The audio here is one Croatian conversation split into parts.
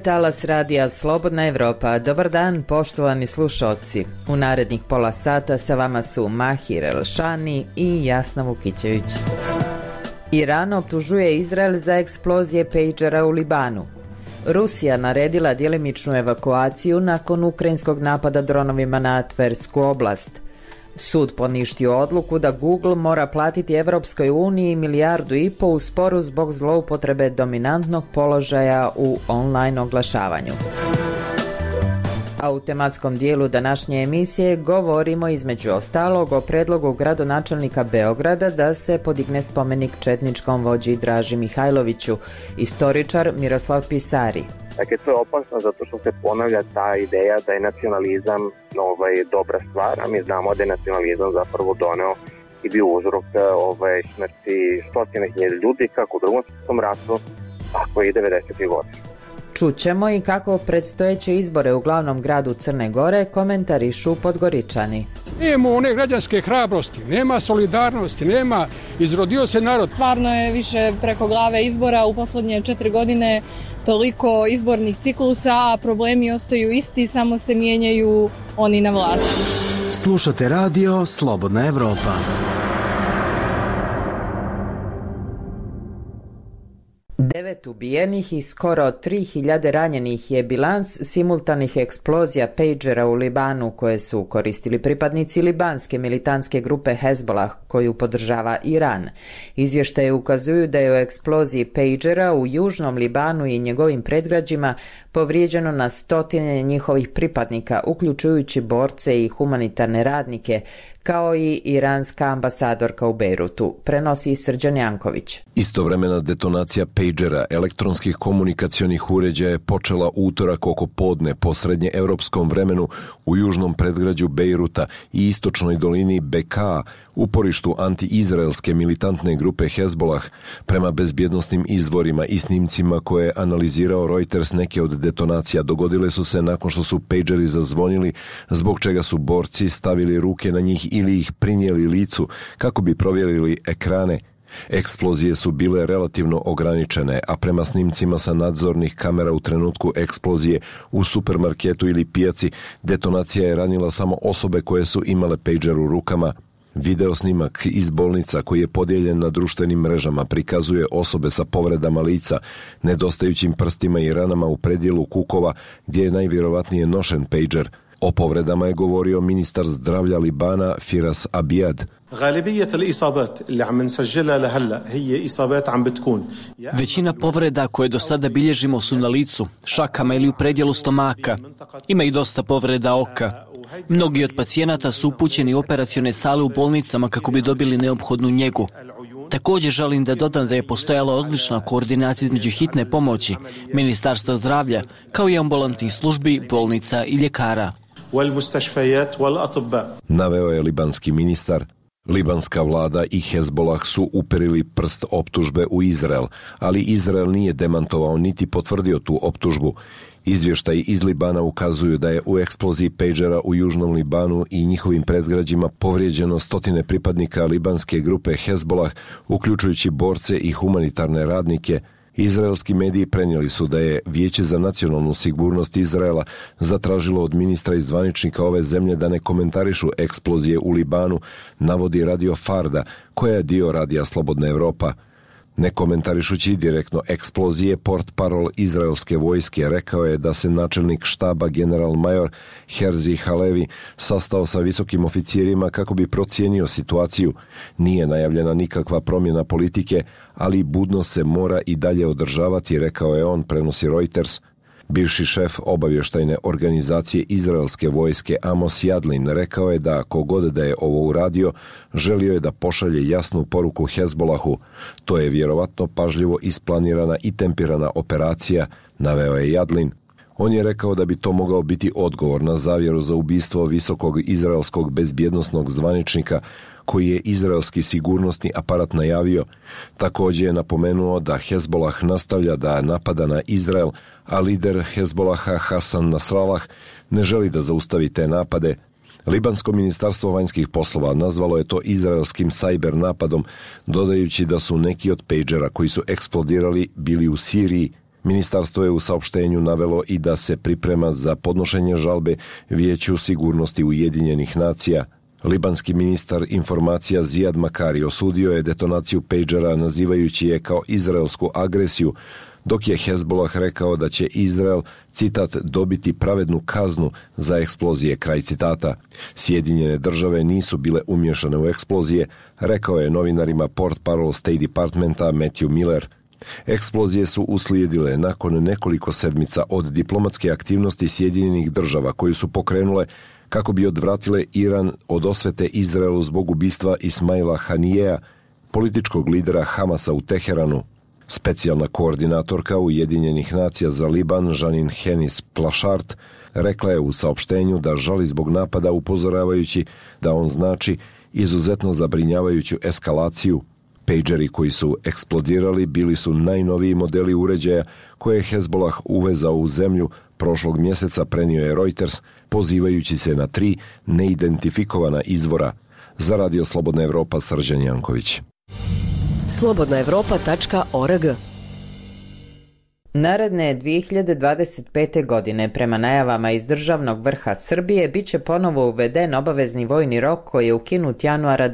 je talas radija Slobodna Evropa. Dobar dan, poštovani slušalci. U narednih pola sata sa vama su Mahir Elšani i Jasna Vukićević. Iran optužuje Izrael za eksplozije pejđera u Libanu. Rusija naredila djelimičnu evakuaciju nakon ukrajinskog napada dronovima na Tversku oblast. Sud poništio odluku da Google mora platiti Evropskoj uniji 1,5 milijardu u sporu zbog zloupotrebe dominantnog položaja u online oglašavanju. A u tematskom dijelu današnje emisije govorimo između ostalog o predlogu gradonačelnika Beograda da se podigne spomenik četničkom vođi Draži Mihajloviću, istoričar Miroslav Pisari. Dakle, to je opasno zato što se ponavlja ta ideja da je nacionalizam dobra stvar, a mi znamo da je nacionalizam zapravo doneo i bio uzrok smrti stotine hiljada ljudi kako u Drugom svjetskom ratu, tako i 90. godina. Čućemo i kako predstojeće izbore u glavnom gradu Crne Gore komentarišu Podgoričani. Nema one građanske hrabrosti, nema solidarnosti, nema, izrodio se narod. Stvarno je više preko glave izbora u posljednje 4 godine, toliko izbornih ciklusa, a problemi ostaju isti, samo se mijenjaju oni na vlasti. Slušate radio Slobodna Evropa. 9 ubijenih i skoro 3000 ranjenih je bilans simultanih eksplozija pejđera u Libanu koje su koristili pripadnici libanske militantske grupe Hezbollah koju podržava Iran. Izvještaje ukazuju da je u eksploziji pejđera u južnom Libanu i njegovim predgrađima povrijeđeno na stotine njihovih pripadnika, uključujući borce i humanitarne radnike, kao i iranska ambasadorka u Bejrutu, prenosi Srđan Janković. Istovremena detonacija pejđera elektronskih komunikacionih uređaja je počela utorak oko podne po srednje europskom vremenu u južnom predgrađu Bejruta i istočnoj dolini Bekaa, uporištu anti-izraelske militantne grupe Hezbollah. Prema bezbjednosnim izvorima i snimcima koje je analizirao Reuters, neke od detonacija dogodile su se nakon što su pejđeri zazvonili, zbog čega su borci stavili ruke na njih ili ih prinijeli licu kako bi provjerili ekrane. Eksplozije su bile relativno ograničene, a prema snimcima sa nadzornih kamera u trenutku eksplozije u supermarketu ili pijaci, detonacija je ranila samo osobe koje su imale pejđer u rukama. Video snimak iz bolnica koji je podijeljen na društvenim mrežama prikazuje osobe sa povredama lica, nedostajućim prstima i ranama u predjelu kukova gdje je najvjerovatnije nošen pejđer. O povredama je govorio ministar zdravlja Libana Firas Abijad. Većina povreda koje do sada bilježimo su na licu, šakama ili u predjelu stomaka. Ima i dosta povreda oka. Mnogi od pacijenata su upućeni u operacione sale u bolnicama kako bi dobili neophodnu njegu. Također želim da dodam da je postojala odlična koordinacija između hitne pomoći, Ministarstva zdravlja, kao i ambulantnih službi, bolnica i ljekara. Naveo je libanski ministar. Libanska vlada i Hezbollah su uperili prst optužbe u Izrael, ali Izrael nije demantovao niti potvrdio tu optužbu. Izvještaji iz Libana ukazuju da je u eksploziji pejđera u južnom Libanu i njihovim predgrađima povrijeđeno stotine pripadnika libanske grupe Hezbollah, uključujući borce i humanitarne radnike. Izraelski mediji prenijeli su da je Vijeće za nacionalnu sigurnost Izraela zatražilo od ministra i zvaničnika ove zemlje da ne komentarišu eksplozije u Libanu, navodi radio Farda, koja je dio radija Slobodna Evropa. Ne komentarišući direktno eksplozije, portparol izraelske vojske rekao je da se načelnik štaba general-major Herzi Halevi sastao sa visokim oficirima kako bi procijenio situaciju. Nije najavljena nikakva promjena politike, ali budno se mora i dalje održavati, rekao je on, prenosi Reuters. Bivši šef obavještajne organizacije izraelske vojske Amos Yadlin rekao je da kogod da je ovo uradio, želio je da pošalje jasnu poruku Hezbollahu. To je vjerovatno pažljivo isplanirana i tempirana operacija, naveo je Yadlin. On je rekao da bi to mogao biti odgovor na zavjeru za ubistvo visokog izraelskog bezbjednosnog zvaničnika koji je izraelski sigurnosni aparat najavio. Također je napomenuo da Hezbollah nastavlja da napada na Izrael, a lider Hezbollaha Hasan Nasrallah ne želi da zaustavi te napade. Libansko ministarstvo vanjskih poslova nazvalo je to izraelskim sajber napadom, dodajući da su neki od pejđera koji su eksplodirali bili u Siriji. Ministarstvo je u saopštenju navelo i da se priprema za podnošenje žalbe Vijeću sigurnosti Ujedinjenih nacija. Libanski ministar informacija Zijad Makari osudio je detonaciju pejđera nazivajući je kao izraelsku agresiju, dok je Hezbollah rekao da će Izrael, citat, dobiti pravednu kaznu za eksplozije, kraj citata. Sjedinjene države nisu bile umješane u eksplozije, rekao je novinarima portparol State Departmenta Matthew Miller. Eksplozije su uslijedile nakon nekoliko sedmica od diplomatske aktivnosti Sjedinjenih država koju su pokrenule kako bi odvratile Iran od osvete Izraelu zbog ubistva Ismaila Hanijeja, političkog lidera Hamasa u Teheranu. Specijalna koordinatorka Ujedinjenih nacija za Liban, Janine Hennis-Plašart, rekla je u saopštenju da žali zbog napada, upozoravajući da on znači izuzetno zabrinjavajuću eskalaciju. Pejđeri koji su eksplodirali bili su najnoviji modeli uređaja koje je Hezbollah uvezao u zemlju prošlog mjeseca, prenio je Reuters, pozivajući se na 3 neidentifikovana izvora. Za Radio Slobodna Evropa, Srđan Janković. slobodnaevropa.org. Naredne 2025. godine, prema najavama iz državnog vrha Srbije, bit će ponovo uveden obavezni vojni rok koji je ukinut januara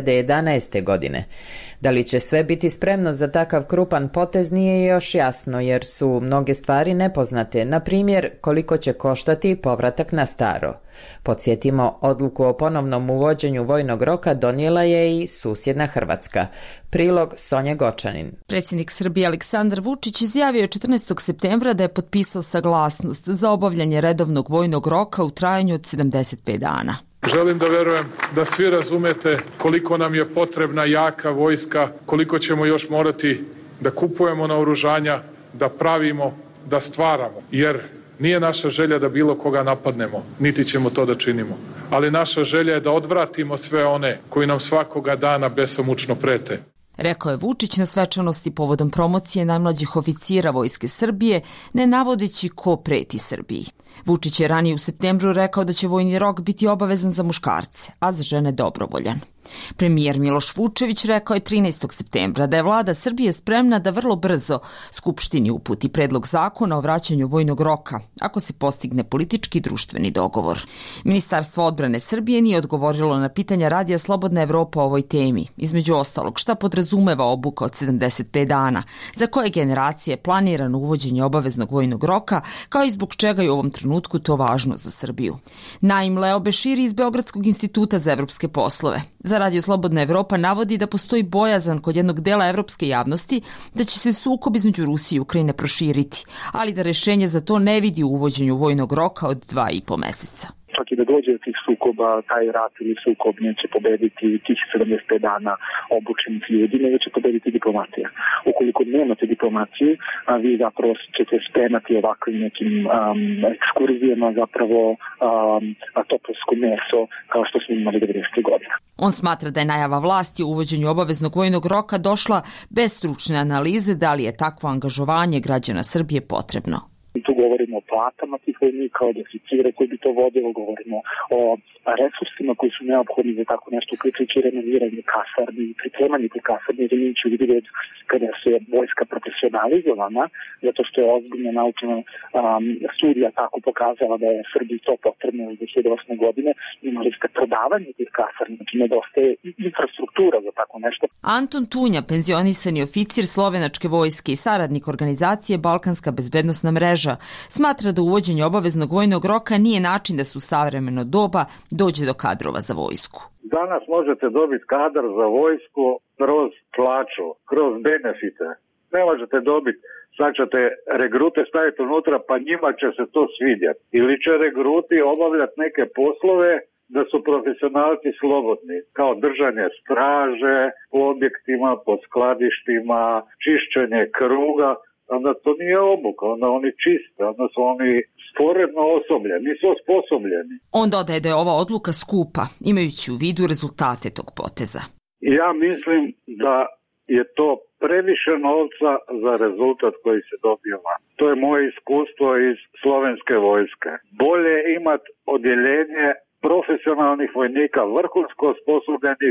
2011. godine. Da li će sve biti spremno za takav krupan potez nije još jasno, jer su mnoge stvari nepoznate, na primjer koliko će koštati povratak na staro. Podsjetimo, odluku o ponovnom uvođenju vojnog roka donijela je i susjedna Hrvatska. Prilog Sonja Gočanin. Predsjednik Srbije Aleksandar Vučić izjavio 14. septembra da je potpisao saglasnost za obavljanje redovnog vojnog roka u trajanju od 75 dana. Želim da verujem da svi razumete koliko nam je potrebna jaka vojska, koliko ćemo još morati da kupujemo naoružanja, da pravimo, da stvaramo. Jer nije naša želja da bilo koga napadnemo, niti ćemo to da činimo. Ali naša želja je da odvratimo sve one koji nam svakoga dana besomučno prete. Rekao je Vučić na svečanosti povodom promocije najmlađih oficira Vojske Srbije, ne navodeći ko preti Srbiji. Vučić je ranije u septembru rekao da će vojni rok biti obavezan za muškarce, a za žene dobrovoljan. Premijer Miloš Vučević rekao je 13. septembra da je vlada Srbije spremna da vrlo brzo Skupštini uputi predlog zakona o vraćanju vojnog roka, ako se postigne politički i društveni dogovor. Ministarstvo odbrane Srbije nije odgovorilo na pitanja Radija Slobodna Evropa o ovoj temi. Između ostalog, šta podrazumeva obuka od 75 dana, za koje generacije je planirano uvođenje obaveznog vojnog roka, kao i zbog čega je u ovom trenutku to važno za Srbiju. Naim Leo Beširi iz Beogradskog instituta za evropske poslove. Za Radio Slobodna Evropa navodi da postoji bojazan kod jednog dela evropske javnosti da će se sukob između Rusije i Ukrajine proširiti, ali da rešenje za to ne vidi u uvođenju vojnog roka od 2,5 meseca. Čak i da dođe do tih sukoba, taj rat ili sukob neće pobediti tih 75 dana obučenih ljudi, nego će pobediti diplomatija. Ukoliko nemate diplomaciju, vi zapravo ćete spremati ovakvim nekim ekskurzijama zapravo topovsko meso kao što smo imali 90. godina. On smatra da je najava vlasti o uvođenju obaveznog vojnog roka došla bez stručne analize da li je takvo angažovanje građana Srbije potrebno. Tu govorimo o platama tih vojnika, od oficira koji bi to vodilo, govorimo o resursima koji su neophodni za tako nešto, uključujući renoviranje kasarni i pripremanje tih kasarni, jer imajući u vidu kada se vojska profesionalizovana, zato što je ozbiljna naučna studija tako pokazala da je Srbiji to potrebno u 2008. godine, imali ste prodavanje tih kasarni, znači nedostaje infrastruktura za tako nešto. Anton Tunja, penzionisani oficir slovenačke vojske i saradnik organizacije Balkanska bezbednosna mreža, smatra da uvođenje obaveznog vojnog roka nije način da se u savremeno doba dođe do kadrova za vojsku. Danas možete dobiti kadar za vojsku kroz plaću, kroz benefite. Ne možete dobiti, sad ćete regrute staviti unutra pa njima će se to svidjeti. Ili će regruti obavljati neke poslove da su profesionalci slobodni, kao držanje straže po objektima, po skladištima, čišćenje kruga. Onda to nije obuka, onda oni čiste, onda su oni sporedno osobljeni, nisu osposobljeni. On dodaje da je ova odluka skupa, imajući u vidu rezultate tog poteza. Ja mislim da je to previše novca za rezultat koji se dobiva. To je moje iskustvo iz slovenske vojske. Bolje imati odjeljenje profesionalnih vojnika, vrhunsko osposobljenih,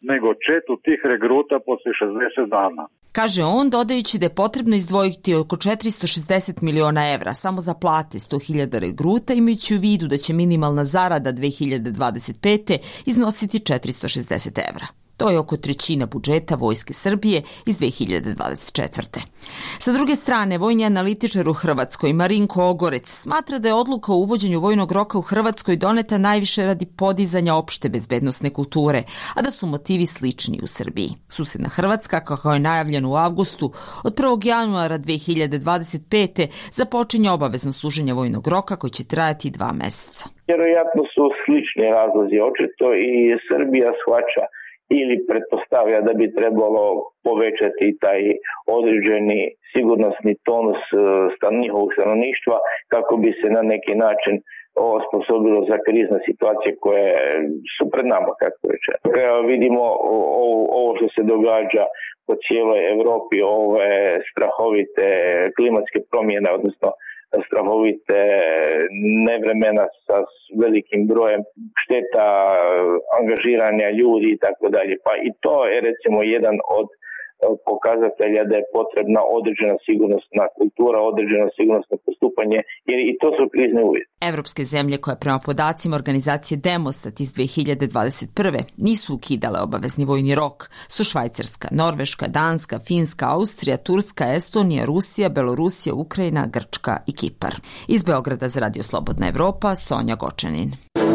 nego četu tih regruta posle 60 dana. Kaže on, dodajući da je potrebno izdvojiti oko 460 miliona evra samo za plate 100.000 regruta, imajući u vidu da će minimalna zarada 2025. iznositi 460 evra. To je oko trećina budžeta Vojske Srbije iz 2024. Sa druge strane, vojni analitičar u Hrvatskoj Marinko Ogorec smatra da je odluka o uvođenju vojnog roka u Hrvatskoj doneta najviše radi podizanja opšte bezbednosne kulture, a da su motivi slični u Srbiji. Susedna Hrvatska, kako je najavljeno u avgustu, od 1. januara 2025. započinje obavezno služenje vojnog roka koji će trajati 2 meseca. Vjerojatno su slični razlozi očito i Srbija shvaća ili pretpostavlja da bi trebalo povećati taj određeni sigurnosni tonus njihovog stanovništva kako bi se na neki način osposobilo za krizne situacije koje su pred nama, kako reče. Vidimo ovo što se događa po cijeloj Evropi, ove strahovite klimatske promjene, odnosno strahovite nevremena sa velikim brojem šteta, angažiranja ljudi i tako dalje. Pa i to je recimo jedan od pokazatelja da je potrebna određena sigurnosna kultura, određeno sigurnosno postupanje, jer i to su krizni uvjeti. Evropske zemlje koje prema podacima organizacije Demostat iz 2021. nisu ukidale obavezni vojni rok su Švajcarska, Norveška, Danska, Finska, Austrija, Turska, Estonija, Rusija, Belorusija, Ukrajina, Grčka i Kipar. Iz Beograda za Radio Slobodna Evropa, Sonja Gočanin.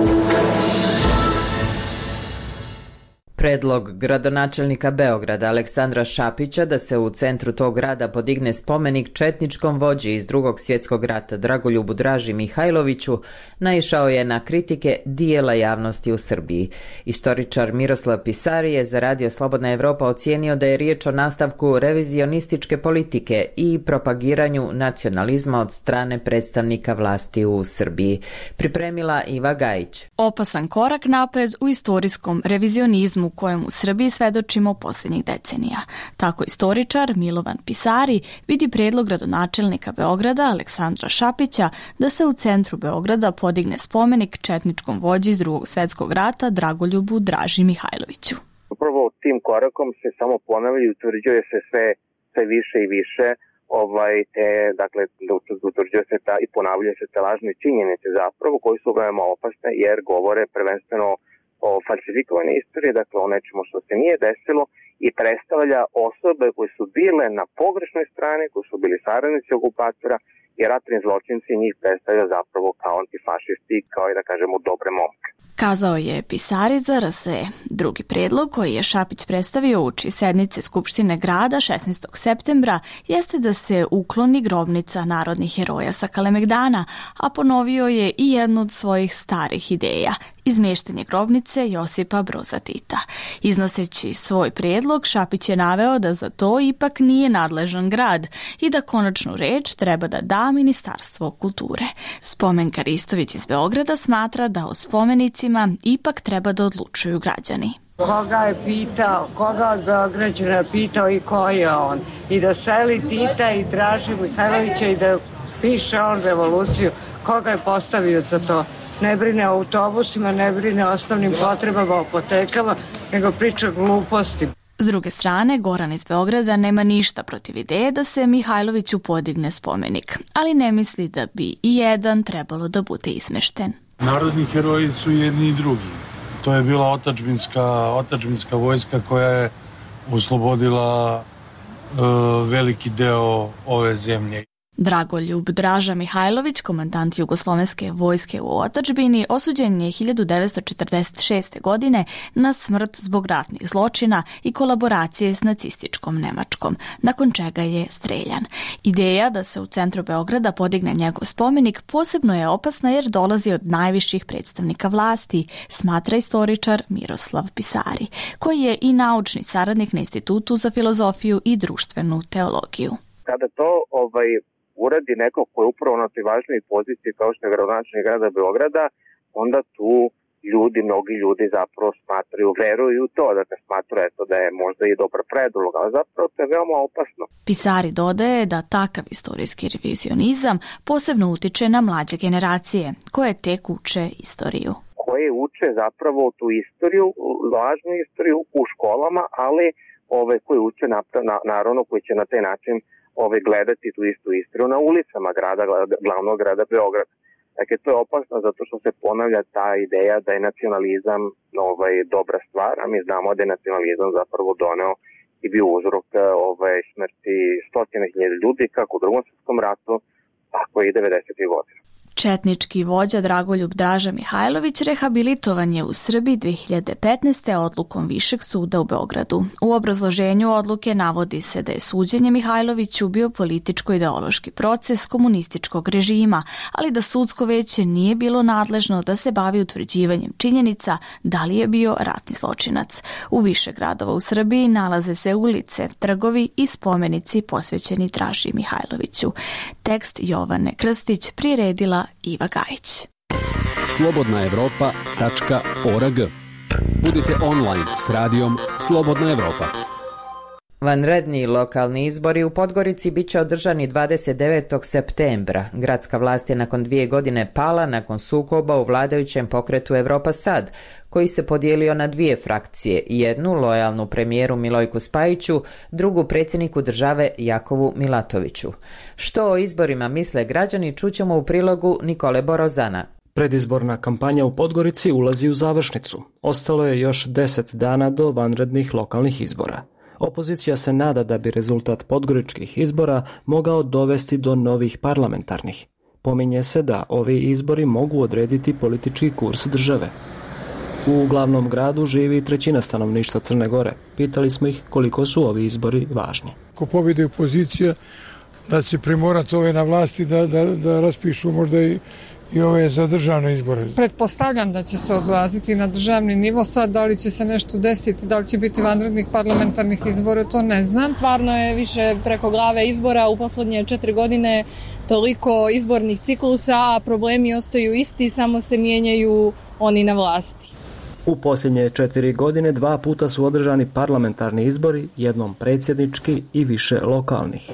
Predlog gradonačelnika Beograda Aleksandra Šapića da se u centru tog grada podigne spomenik četničkom vođi iz Drugog svjetskog rata Dragoljubu Draži Mihajloviću naišao je na kritike dijela javnosti u Srbiji. Istoričar Miroslav Pisari je za Radio Slobodna Evropa ocijenio da je riječ o nastavku revizionističke politike i propagiranju nacionalizma od strane predstavnika vlasti u Srbiji. Pripremila Iva Gajić. Opasan korak napred u istorijskom revizionizmu kojem u Srbiji svedočimo posljednjih decenija. Tako istoričar Milovan Pisari vidi prijedlog gradonačelnika Beograda Aleksandra Šapića da se u centru Beograda podigne spomenik četničkom vođi iz Drugog svjetskog rata Dragoljubu Draži Mihajloviću. Upravo tim korakom se samo ponavlja i utvrđuje se sve više i više dakle, utvrđuje se i ponavljaju se te lažne činjenice zapravo koji su veoma opasne jer govore prvenstveno o falsifikovanoj istoriji, dakle o nečemu što se nije desilo i predstavlja osobe koje su bile na pogrešnoj strani, koji su bili saradnici okupatora i ratni zločinci njih predstavlja zapravo kao antifašisti, kao i da kažemo dobre momke. Kazao je Pisari za RSE. Drugi predlog koji je Šapić predstavio uoči sednice Skupštine grada 16. septembra jeste da se ukloni grobnica narodnih heroja sa Kalemegdana, a ponovio je i jednu od svojih starih ideja, izmještanje grobnice Josipa Broza Tita. Iznoseći svoj prijedlog, Šapić je naveo da za to ipak nije nadležan grad i da konačnu reč treba da da Ministarstvo kulture. Spomenka Ristović iz Beograda smatra da o spomenicima ipak treba da odlučuju građani. Koga je pitao, koga od Beograđana pitao i ko je on. I da seli Tita i Draži Mihajlovića i da piše on revoluciju. Koga je postavio za to? Ne brine o autobusima, ne brine o osnovnim potrebama, o apotekama, nego priča gluposti. S druge strane, Goran iz Beograda nema ništa protiv ideje da se Mihajloviću podigne spomenik, ali ne misli da bi i jedan trebalo da bude izmešten. Narodni heroji su jedni i drugi. To je bila otadžbinska vojska koja je oslobodila veliki deo ove zemlje. Dragoljub Draža Mihajlović, komandant Jugoslovenske vojske u otadžbini, osuđen je 1946. godine na smrt zbog ratnih zločina i kolaboracije s nacističkom Nemačkom, nakon čega je streljan. Ideja da se u centru Beograda podigne njegov spomenik posebno je opasna jer dolazi od najviših predstavnika vlasti, smatra istoričar Miroslav Pisari, koji je i naučni saradnik na Institutu za filozofiju i društvenu teologiju. Kada to uradi neko ko je upravo na toj važnoj poziciji kao što je gradonačelnik grada Beograda, onda tu mnogi ljudi zapravo smatraju, veruju u to, dakle smatraju da je možda i dobar predlog, ali zapravo to je veoma opasno. Pisari dodaje da takav istorijski revizionizam posebno utiče na mlađe generacije, koje tek uče istoriju. koje uče zapravo tu istoriju, lažnu istoriju u školama, ali koje uče naravno koji će na taj način gledati tu istu istoriju na ulicama glavnog grada Beograda. Dakle, to je opasno zato što se ponavlja ta ideja da je nacionalizam dobra stvar, a mi znamo da je nacionalizam zapravo doneo i bio uzrok smrti stotine hiljada ljudi kako u Drugom svjetskom ratu, tako i 90. godina. Četnički vođa Dragoljub Draža Mihajlović rehabilitovan je u Srbiji 2015. odlukom Višeg suda u Beogradu. U obrazloženju odluke navodi se da je suđenje Mihajloviću bio političko-ideološki proces komunističkog režima, ali da sudsko veće nije bilo nadležno da se bavi utvrđivanjem činjenica da li je bio ratni zločinac. U više gradova u Srbiji nalaze se ulice, trgovi i spomenici posvećeni Draži Mihajloviću. Tekst Jovane Krstić priredila Iva Gajić. slobodnaevropa.org. Budite online s radijom Slobodna Evropa. Vanredni lokalni izbori u Podgorici bit će održani 29. septembra. Gradska vlast je nakon 2 godine pala nakon sukoba u vladajućem pokretu Evropa Sad, koji se podijelio na 2 frakcije, jednu lojalnu premijeru Milojku Spajiću, drugu predsjedniku države Jakovu Milatoviću. Što o izborima misle građani čućemo u prilogu Nikole Borozana. Predizborna kampanja u Podgorici ulazi u završnicu. Ostalo je još 10 dana do vanrednih lokalnih izbora. Opozicija se nada da bi rezultat podgoričkih izbora mogao dovesti do novih parlamentarnih. Pominje se da ovi izbori mogu odrediti politički kurs države. U glavnom gradu živi 1/3 stanovništva Crne Gore. Pitali smo ih koliko su ovi izbori važni. Ako pobjede opozicija, da će primorati ove na vlasti da raspišu možda i ove za državne izbore. Pretpostavljam da će se odraziti na državni nivo. Sad, da li će se nešto desiti, da li će biti vanrednih parlamentarnih izbora, to ne znam. Stvarno je više preko glave izbora u posljednje 4 godine toliko izbornih ciklusa, a problemi ostaju isti, samo se mijenjaju oni na vlasti. U posljednje 4 godine 2 puta su održani parlamentarni izbori, jednom predsjednički i više lokalnih.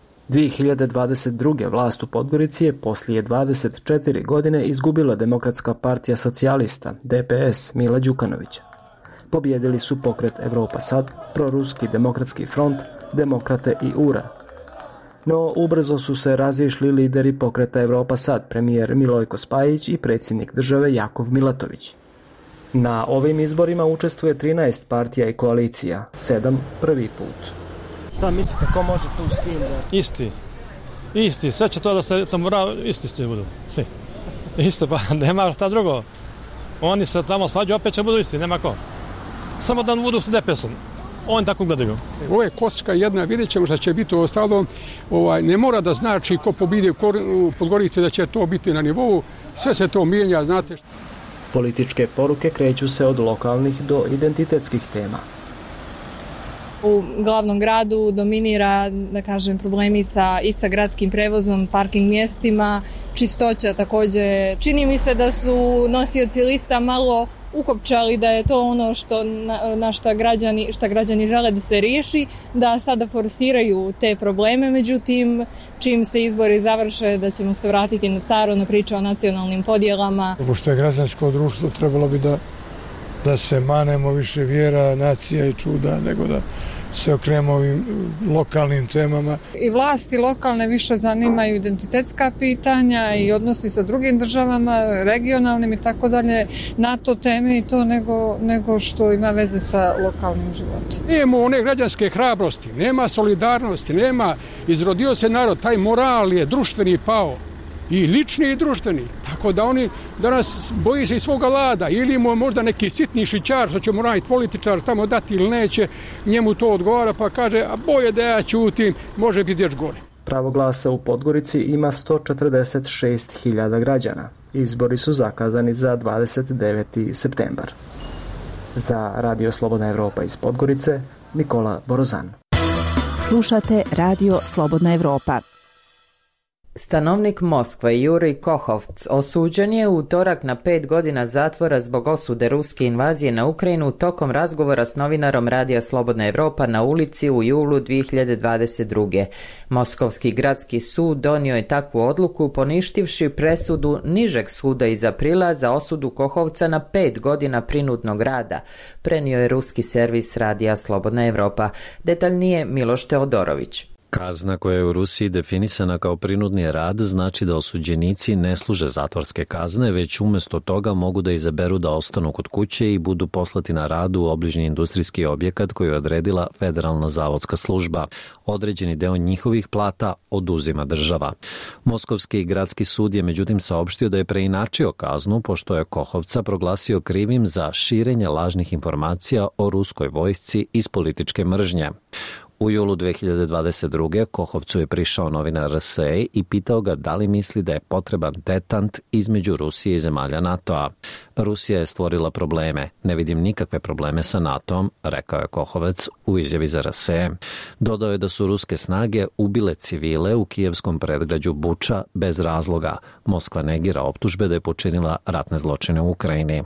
2022. vlast u Podgorici je poslije 24 godine izgubila Demokratska partija socijalista, DPS, Mila Đukanovića. Pobjedili su pokret Evropa Sad, proruski demokratski front, Demokrate i URA. No, ubrzo su se razišli lideri pokreta Evropa Sad, premijer Milojko Spajić i predsjednik države Jakov Milatović. Na ovim izborima učestvuje 13 partija i koalicija, 7 prvi put. Šta mislite, ko može tu s tim da... Isti, sve će to da se tamo isti budu, svi. Isto, pa nema šta drugo. Oni se tamo svađaju, opet će budu isti, nema ko. Samo da budu s DPS-om, oni tako gledaju. Ovo je kocka jedna, vidjet ćemo šta će biti u ostalom. Ne mora da znači ko pobidi u Podgorici da će to biti na nivou, sve se to mijenja, znate. Političke poruke kreću se od lokalnih do identitetskih tema. U glavnom gradu dominira, da kažem, problemi i sa gradskim prevozom, parking mjestima, čistoća također. Čini mi se da su nosioci lista malo ukopčali da je to ono na šta građani žele da se riješi, da sada forsiraju te probleme, međutim, čim se izbori završe, da ćemo se vratiti na staro, na priču o nacionalnim podjelama. Pošto je građansko društvo, trebalo bi da se manemo više vjera, nacija i čuda, nego da se okrenemo ovim lokalnim temama. I vlasti lokalne više zanimaju identitetska pitanja i odnosi sa drugim državama, regionalnim i tako dalje, NATO teme i to nego što ima veze sa lokalnim životom. Nema one građanske hrabrosti, nema solidarnosti, nema, izrodio se narod, taj moral je društveni pao. I lični i društveni. Tako da oni danas boji se i svoga lada. Ili mu možda neki sitni šićar, što će mu raditi političar, tamo dati ili neće, njemu to odgovara pa kaže, a boje da ja ćutim, može biti još gore. Pravo glasa u Podgorici ima 146.000 građana. Izbori su zakazani za 29. septembar. Za Radio Slobodna Evropa iz Podgorice, Nikola Borozan. Slušate Radio Slobodna Evropa. Stanovnik Moskve Jurij Kohovc osuđen je u utorak na 5 godina zatvora zbog osude ruske invazije na Ukrajinu tokom razgovora s novinarom Radija Slobodna Evropa na ulici u julu 2022. Moskovski gradski sud donio je takvu odluku poništivši presudu nižeg suda iz aprila za osudu Kohovca na 5 godina prinudnog rada, prenio je ruski servis Radija Slobodna Evropa. Detaljnije Miloš Teodorović. Kazna koja je u Rusiji definisana kao prinudni rad znači da osuđenici ne služe zatvorske kazne, već umjesto toga mogu da izaberu da ostanu kod kuće i budu poslati na rad u obližnji industrijski objekat koji je odredila Federalna zavodska služba. Određeni deo njihovih plata oduzima država. Moskovski gradski sud je međutim saopštio da je preinačio kaznu pošto je Kohovca proglasio krivim za širenje lažnih informacija o ruskoj vojsci iz političke mržnje. U julu 2022. Kohovcu je prišao novinar RSE i pitao ga da li misli da je potreban detant između Rusije i zemalja NATO-a. Rusija je stvorila probleme. Ne vidim nikakve probleme sa NATO-om, rekao je Kohovac u izjavi za RSE. Dodao je da su ruske snage ubile civile u kijevskom predgrađu Buča bez razloga. Moskva negira optužbe da je počinila ratne zločine u Ukrajini.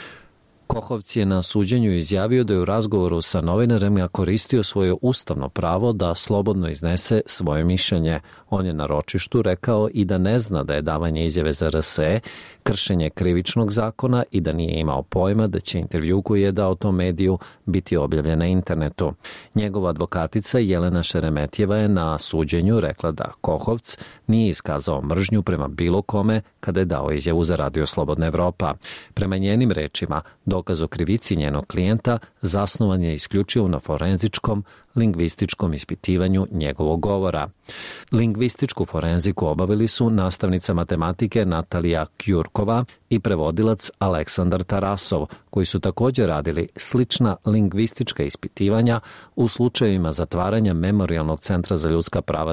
Kohovc je na suđenju izjavio da je u razgovoru sa novinarima koristio svoje ustavno pravo da slobodno iznese svoje mišljenje. On je na ročištu rekao i da ne zna da je davanje izjave za RSE kršenje krivičnog zakona i da nije imao pojma da će intervju koji je dao tom mediju biti objavljen na internetu. Njegova advokatica Jelena Šeremetjeva je na suđenju rekla da Kohovc nije iskazao mržnju prema bilo kome kada je dao izjavu za Radio Slobodna Evropa. Prema njenim rečima, dokaz o krivici njenog klijenta zasnovan je isključivo na forenzičkom, lingvističkom ispitivanju njegovog govora. Lingvističku forenziku obavili su nastavnica matematike Natalija Kjurkova i prevodilac Aleksandar Tarasov, koji su također radili slična lingvistička ispitivanja u slučajevima zatvaranja Memorijalnog centra za ljudska prava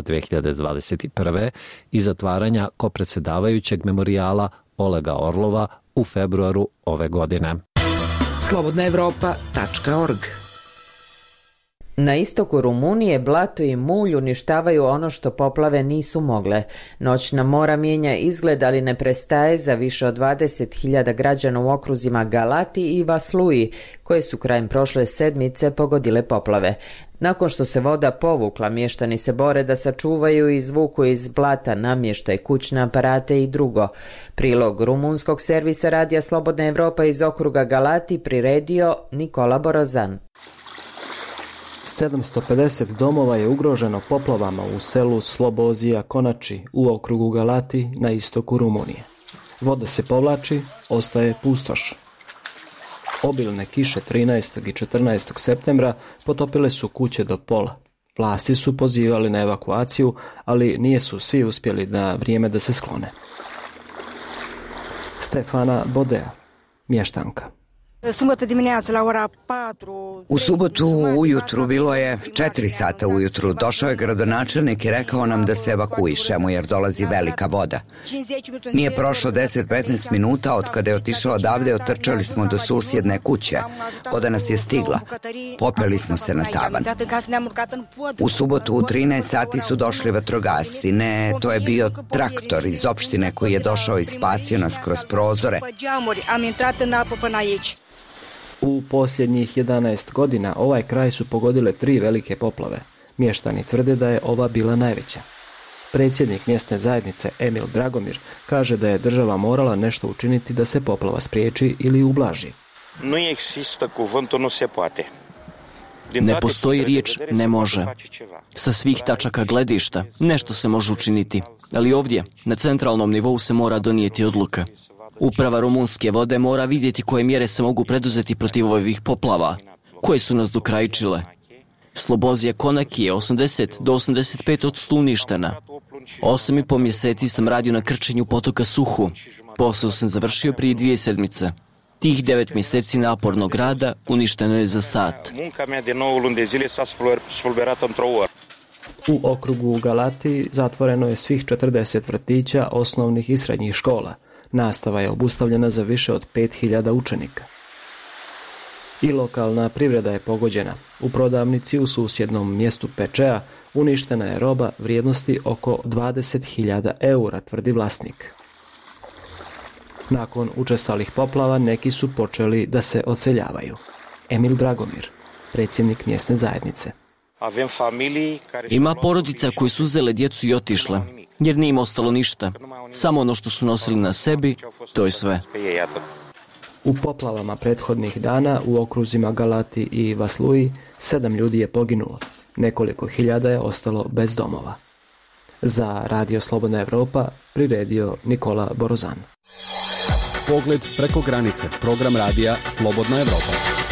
2021. i zatvaranja kopredsjedavajućeg memorijala Olega Orlova u februaru ove godine. slobodnaevropa.org. Na istoku Rumunije blato i mulj uništavaju ono što poplave nisu mogle. Noćna mora mijenja izgled, ali ne prestaje za više od 20.000 građana u okruzima Galati i Vasluji, koje su krajem prošle sedmice pogodile poplave. Nakon što se voda povukla, mještani se bore da sačuvaju i izvuku iz blata namještaj, kućne aparate i drugo. Prilog rumunskog servisa Radija Slobodna Evropa iz okruga Galati priredio Nikola Borozan. 750 domova je ugroženo poplavama u selu Slobozija Konači u okrugu Galati na istoku Rumunije. Voda se povlači, ostaje pustoš. Obilne kiše 13. i 14. septembra potopile su kuće do pola. Vlasti su pozivali na evakuaciju, ali nisu svi uspjeli na vrijeme da se sklone. Stefana Bodea, mještanka. U subotu ujutru, bilo je 4 sata ujutru, došao je gradonačelnik i rekao nam da se evakuišemo jer dolazi velika voda. Nije prošlo 10-15 minuta od kada je otišao odavde, otrčali smo do susjedne kuće. Voda nas je stigla. Popeli smo se na tavan. U subotu u 13 sati su došli vatrogasci. Ne, to je bio traktor iz opštine koji je došao i spasio nas kroz prozore. U posljednjih 11 godina ovaj kraj su pogodile 3 velike poplave. Mještani tvrde da je ova bila najveća. Predsjednik mjesne zajednice Emil Dragomir kaže da je država morala nešto učiniti da se poplava spriječi ili ublaži. Ne postoji riječ ne može. Sa svih tačaka gledišta nešto se može učiniti, ali ovdje na centralnom nivou se mora donijeti odluka. Uprava rumunske vode mora vidjeti koje mjere se mogu preduzeti protiv ovih poplava, koje su nas dokrajčile. Slobozija Konaki je 80 do 85% uništena. 8,5 mjeseci sam radio na krčenju potoka Suhu. Posao sam završio prije 2 sedmice. Tih 9 mjeseci napornog rada uništeno je za sat. U okrugu Galati zatvoreno je svih 40 vrtića, osnovnih i srednjih škola. Nastava je obustavljena za više od 5.000 učenika. I lokalna privreda je pogođena. U prodavnici u susjednom mjestu Pečea uništena je roba vrijednosti oko 20.000 eura, tvrdi vlasnik. Nakon učestalih poplava neki su počeli da se odseljavaju. Emil Dragomir, predsjednik mjesne zajednice. Ima porodica koji su uzele djecu i otišle, jer nije im ostalo ništa. Samo ono što su nosili na sebi, to je sve. U poplavama prethodnih dana u okruzima Galati i Vasluji 7 ljudi je poginulo. Nekoliko hiljada je ostalo bez domova. Za Radio Slobodna Evropa priredio Nikola Borozan. Pogled preko granice. Program radija Slobodna Evropa.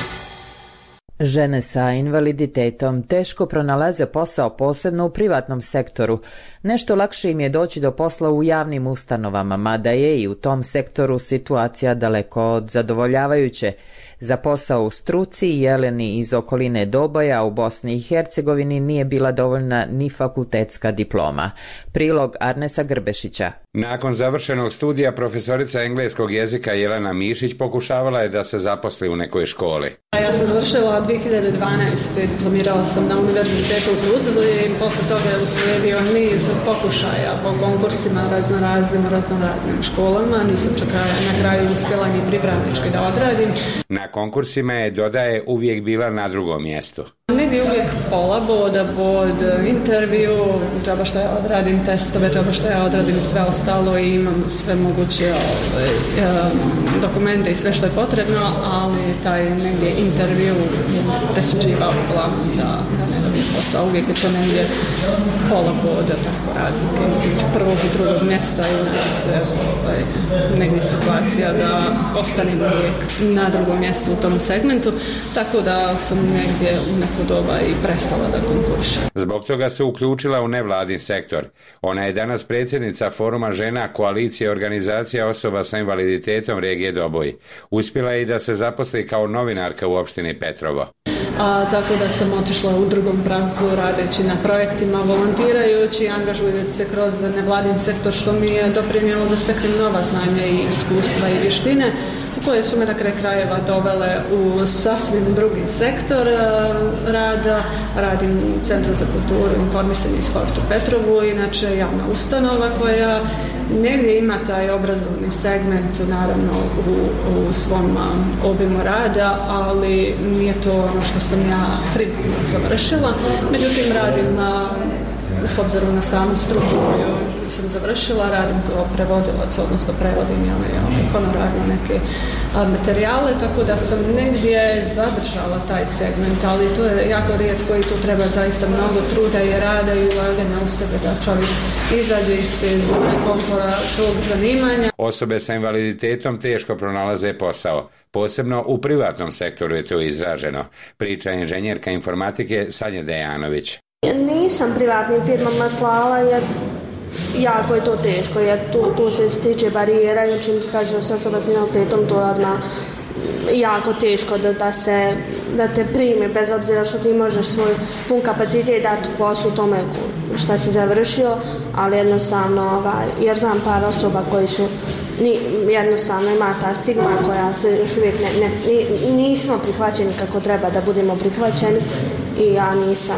Žene sa invaliditetom teško pronalaze posao, posebno u privatnom sektoru. Nešto lakše im je doći do posla u javnim ustanovama, mada je i u tom sektoru situacija daleko od zadovoljavajuće. Za posao u struci Jeleni iz okoline Doboja u Bosni i Hercegovini nije bila dovoljna ni fakultetska diploma. Prilog Arnesa Grbešića. Nakon završenog studija profesorica engleskog jezika Jelena Mišić pokušavala je da se zaposli u nekoj školi. Ja sam završila 2012. Diplomirala sam na univerzitetu u Tuzli i posle toga je uslijedio niz pokušaja po konkursima raznoraznim školama. Nisam čak na kraju uspjela ni pripravnički da odradim. Na konkursima je, dodaje, uvijek bila na drugom mjestu. Negdje uvijek pola boda, bod intervju, džaba što ja odradim testove, džaba što ja odradim sve ostalo i imam sve moguće dokumente i sve što je potrebno, ali taj negdje intervju presuđivao uglavnom da ne dobijem posao. Uvijek je to negdje pola boda, tako razlike između prvog i drugog mjesta i znači se negdje situacija da ostanem uvijek na drugom mjestu u tom segmentu, tako da sam negdje u neko doba i prestala da konkurišem. Zbog toga se uključila u nevladin sektor. Ona je danas predsjednica Foruma žena Koalicije organizacija osoba sa invaliditetom regije Doboj. Uspjela je i da se zaposli kao novinarka u opštini Petrovo. Tako da sam otišla u drugom pravcu radeći na projektima, volontirajući, angažujući se kroz nevladin sektor, što mi je doprinijelo da steknem nova znanja i iskustva i vještine koje su me na kraj krajeva dovele u sasvim drugi sektor rada. Radim u Centru za kulturu, informisanje i sport u Petrovu, inače javna ustanova koja negdje ima taj obrazovni segment naravno u svom obimu rada, ali nije to ono što sam ja primarno završila. Međutim, radim s obzirom na samu struku koju sam završila, radim kao prevodilac, odnosno prevodim honorarno neke materijale, tako da sam negdje zadržala taj segment, ali to je jako rijetko i tu treba zaista mnogo truda i rada i ulaganja u sebe da čovjek izađe iz te zone komfora svog zanimanja. Osobe sa invaliditetom teško pronalaze posao. Posebno u privatnom sektoru je to izraženo, priča inženjerka informatike Sanja Dejanović. Nisam privatnim firmama slala jer jako je to teško, jer tu se stiče barijera i čim ti kaže osoba s invaliditetom, to je odmah jako teško da te prime, bez obzira što ti možeš svoj pun kapacitet dati poslu tome šta si završio, ali jednostavno, jer znam par osoba koji su jednostavno ima ta stigma koja se još uvijek nismo prihvaćeni kako treba da budemo prihvaćeni i ja nisam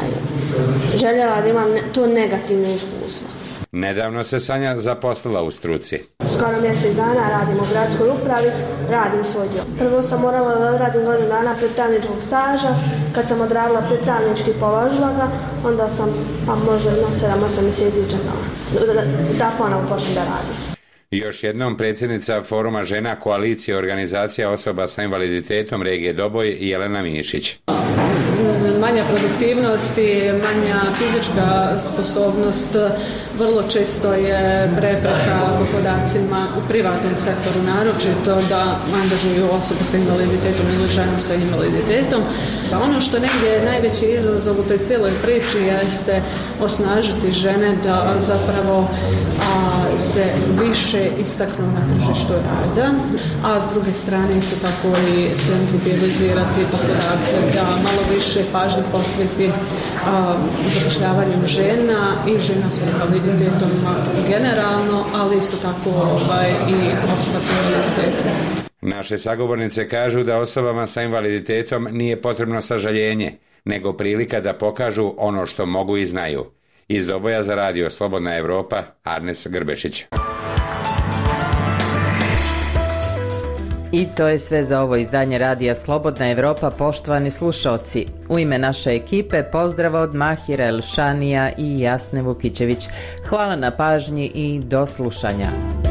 željela da imam to negativno iskustvo. Nedavno se Sanja zaposlila u struci. Skoro mjesec dana radim u gradskoj upravi, radim svoj dio. Prvo sam morala da odradim godinu dana pripravničkog staža, kad sam odradila pripravnički položila ga, onda sam možda na 7-8 mjeseci čekala da ponovo počnem da radim. Još jednom predsjednica Foruma žena Koalicije organizacija osoba sa invaliditetom regije Doboj Jelena Mišić. Manja produktivnost i manja fizička sposobnost vrlo često je prepreka poslodavcima u privatnom sektoru, naročito da angažuju osobu sa invaliditetom ili ženu sa invaliditetom. Ono što negdje je najveći izazov u toj cijeloj priči jeste osnažiti žene da zapravo se više istaknu na tržištu rada, a s druge strane isto tako i senzibilizirati poslodavce da malo više pažnje posveti zapošljavanju žena i žena sa invaliditetom generalno, ali isto tako i osoba sa invaliditetom. Naše sagovornice kažu da osobama sa invaliditetom nije potrebno sažaljenje, nego prilika da pokažu ono što mogu i znaju. Iz Doboja za radio Slobodna Evropa, Arnes Grbešić. I to je sve za ovo izdanje radija Slobodna Evropa, poštovani slušalci. U ime naše ekipe pozdrav od Mahira Elšanija i Jasne Vukićević. Hvala na pažnji i do slušanja.